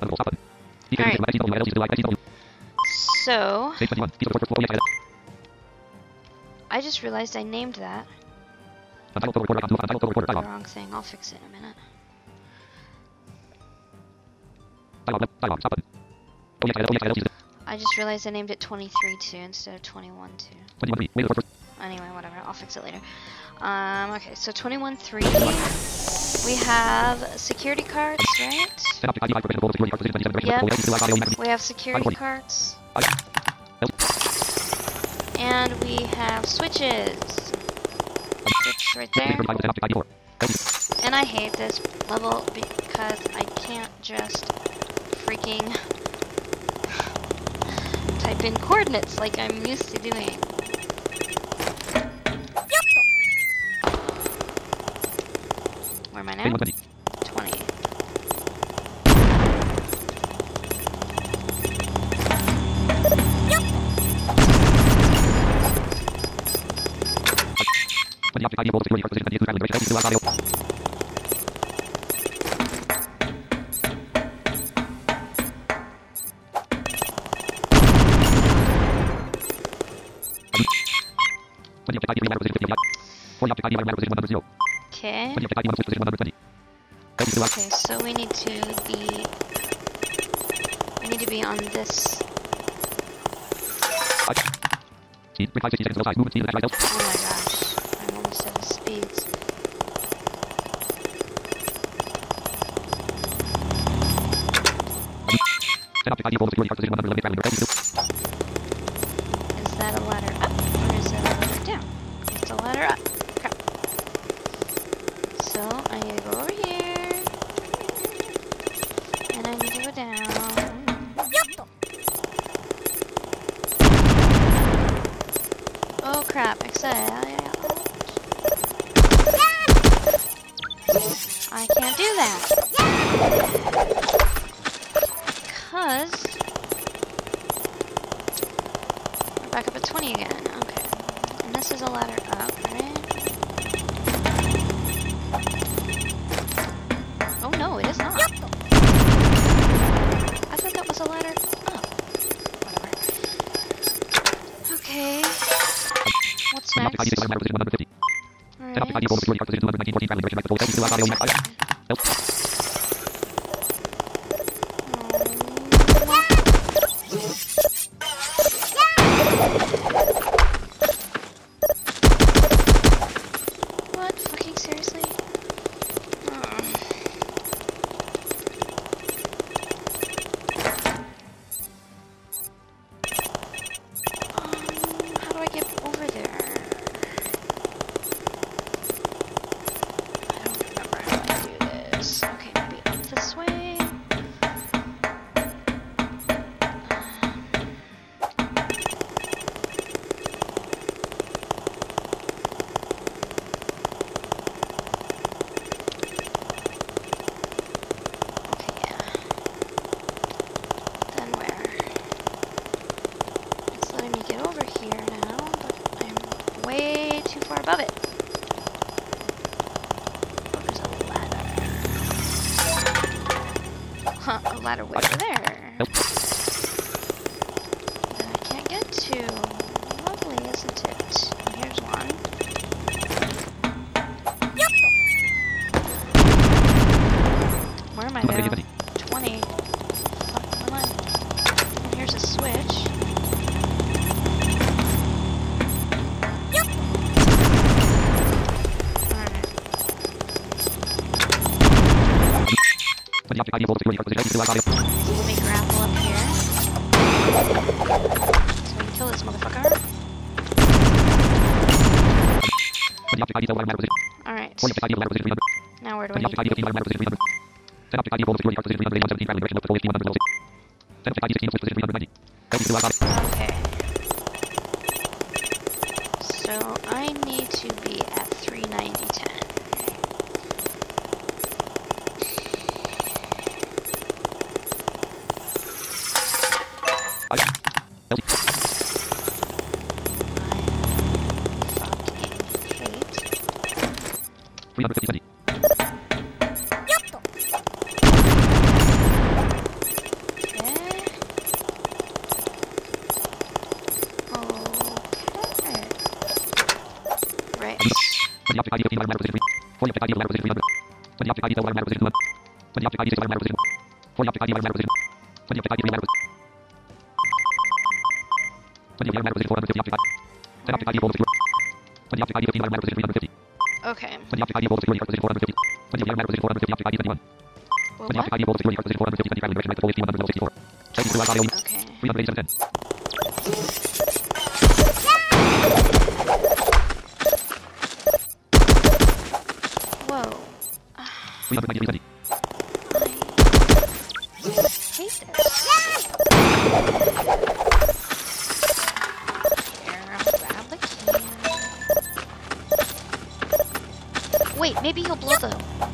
Alright. So, I just realized I named that the wrong thing. I'll fix it in a minute. I just realized I named it 23-2 instead of 21-2. Anyway, whatever. I'll fix it later. Okay, so 21-3. We have security cards, right? Yep. We have security cards. And we have switches. Switch right there. And I hate this level because I can't just freaking type in coordinates like I'm used to doing. Where am I now? 20. Okay. Okay, so we need to be on this. Oh my gosh, I'm almost at his speeds. Is that a ladder up or is that a ladder down? It's a ladder up. Crap. So I need to go over here and I need to go down. Oh crap, excited. I can't do that. Because we're back up at 20 again. Okay. And this is a ladder up, right? Oh no, it is not. I thought that was a ladder up. Whatever. Okay. What's next? What? Fucking seriously? How do I get over there? I don't remember how to do this. Okay, maybe up this way. Okay, yeah. Then where? It's letting me get over here now, but I'm way too far above it. Oh, there's a ladder. Huh, a ladder way over there. That I can't get to. Lovely, isn't it? Here's one. Where am I now? 20. Fuck, where am I? And here's a switch. Alright. Let me grapple up here. So we can kill this motherfucker. Alright. Now where do I need to go? Okay. So I need to be at 390-10. Okay. Whoa. I hate this. Wait, maybe he'll blow the...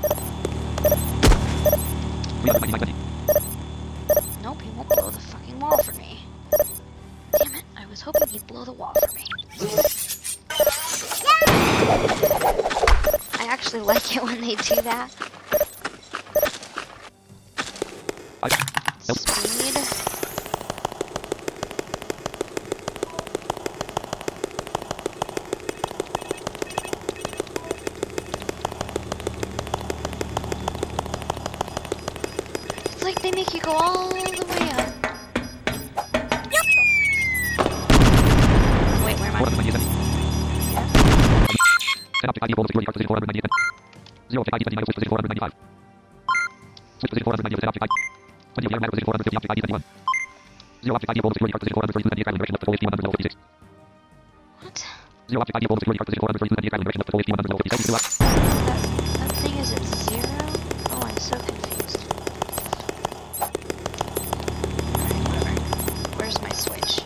Nope, he won't blow the fucking wall for me. Damn it, I was hoping he'd blow the wall for me. I actually like it when they do that. Speed. It's like they make you go all the way up. Wait, where am I? What? That thing is at 0? Oh, I'm so confused. Alright, whatever. Where's my switch?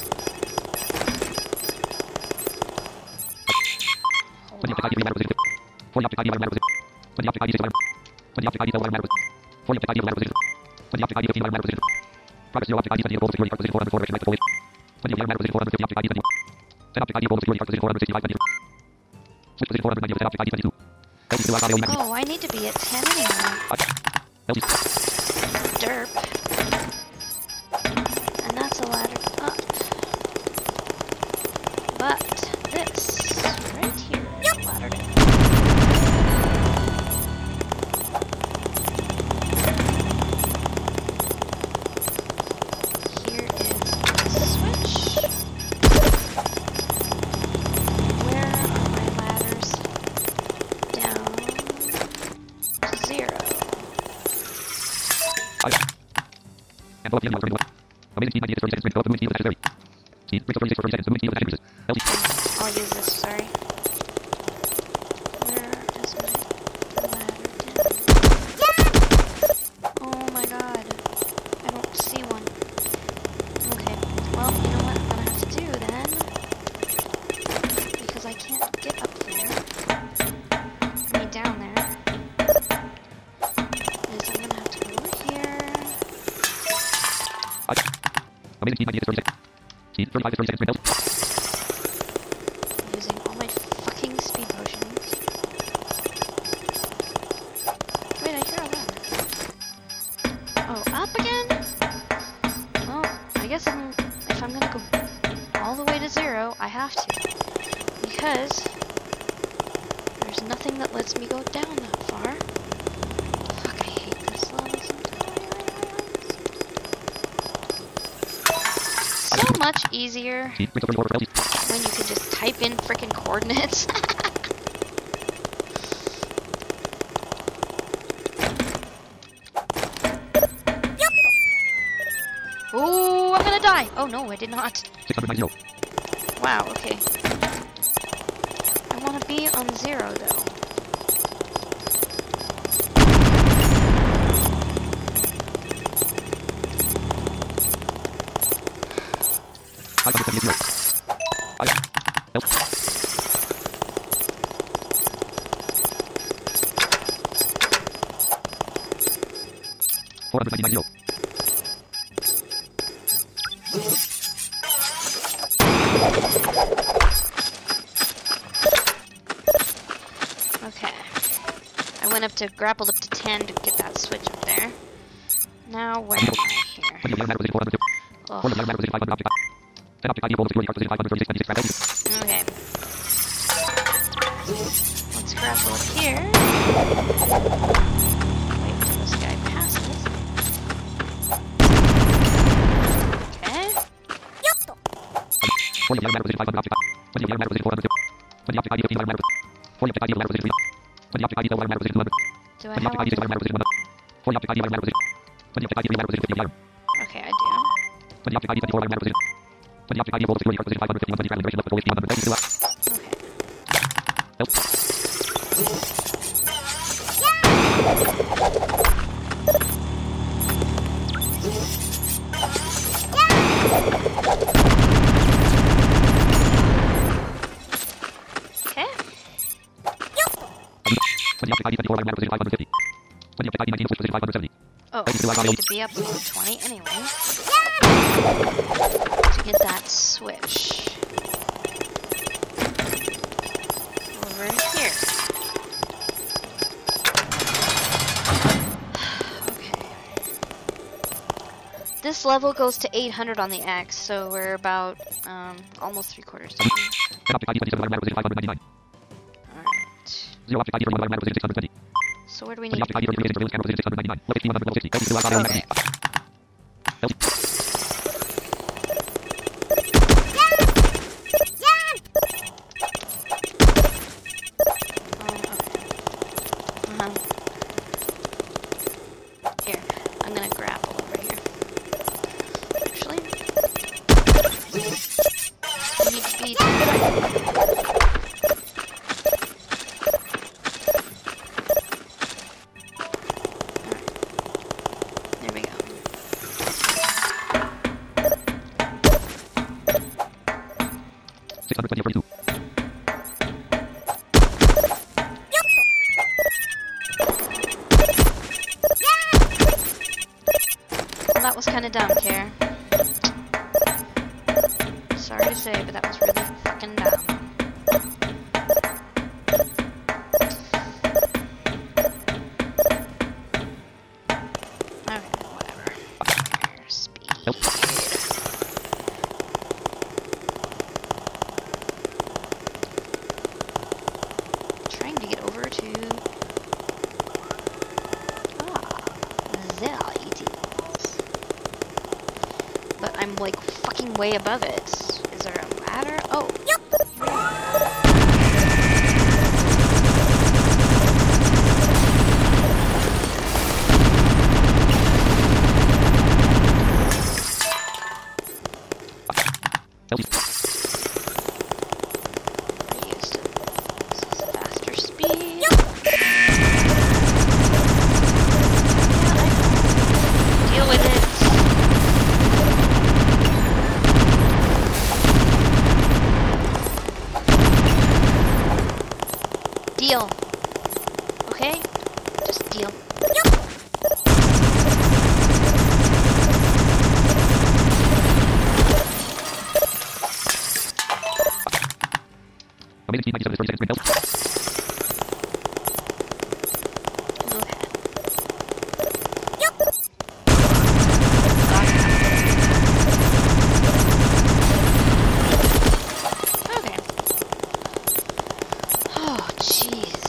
Hold Oh, I need to be at 10 anyway. Derp. And that's a ladder up. But this right here is a ladder down. Here is the switch. Where are my ladders? Down to 0. I'll use this, sorry. Where is my ladder down? Oh my god. I don't see one. Okay, well, you know what I'm gonna have to do then? Because I can't get up there. I mean, down there. Is I'm gonna have to go over here. Using all my fucking speed potions. Wait, I hear a ladder. Oh, up again? Well, I guess if I'm gonna go all the way to 0, I have to. Because there's nothing that lets me go down that far. Fuck, I hate this level sometimes. So much easier when you can just type in frickin' coordinates. Ooh, I'm gonna die! Oh no, I did not. Wow, okay. I wanna be on 0 though. Okay. I went up to, grappled up to 10 to get that switch up there. Now where am I here? Ugh. Okay. Let's grapple up here. Wait till this guy passes. Okay. Do I have all Okay, I do. Okay. Oh, I need to be up to 20 anyway. To get that switch. Over here. Okay. This level goes to 800 on the X, so we're about, almost 3/4 done. Alright. So where do we need to be? Okay. Here, I'm gonna grapple over here. Actually, we need to be. There we go. Well, that was kind of dumb, Care. Sorry to say, but that was really fucking dumb. Okay, whatever. Speed. Trying to get over to... there it is. But I'm like fucking way above it. Is there a ladder? Oh. I used it. This is faster speed. Deal with it. Deal. Okay? Just deal. Okay. Oh, jeez.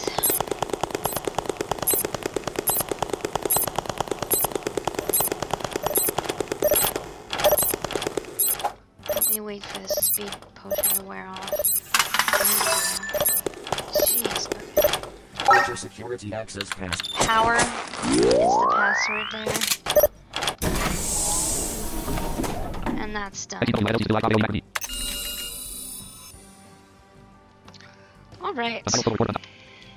Let me wait for this speed potion to wear off. Jeez, okay. Enter security access pass. Power is the password there. And that's done. Alright.